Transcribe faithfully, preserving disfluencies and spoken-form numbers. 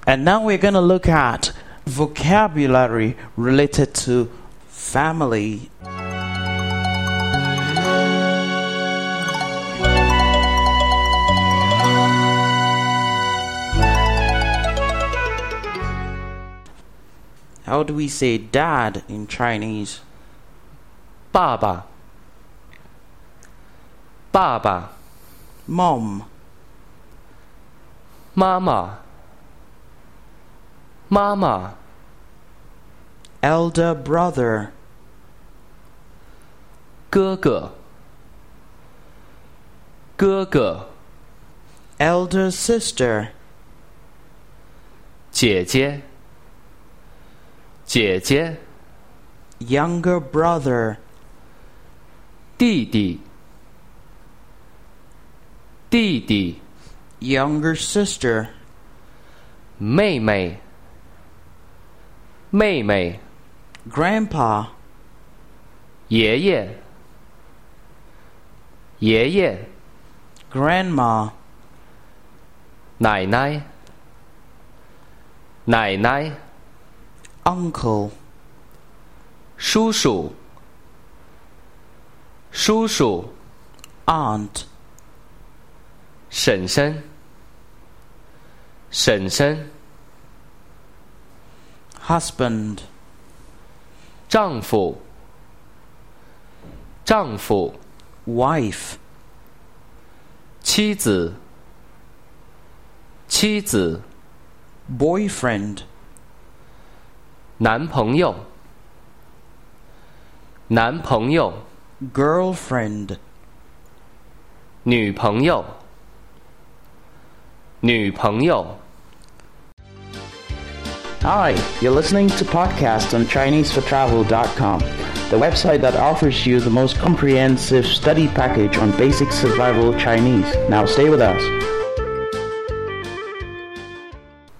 And now we're going to look at vocabulary related to family. How do we say dad in Chinese? 爸爸，爸爸， Mom, 妈妈，妈妈， elder brother, 哥哥，哥哥， elder sister, 姐姐，姐姐， younger brother, 弟弟，弟弟， younger sister, 妹妹，妹妹， grandpa, 爷爷，爷爷， grandma, 奶奶，奶奶， uncle, 叔叔，叔叔， aunt, 婶婶，婶婶， husband, 丈夫，丈夫， wife, 妻子，妻子， boyfriend, 男朋友，男朋友， girlfriend, 女朋友，女朋友。 Hi, you're listening to podcast on Chinese for Travel dot com, the website that offers you the most comprehensive study package on basic survival Chinese. Now stay with us.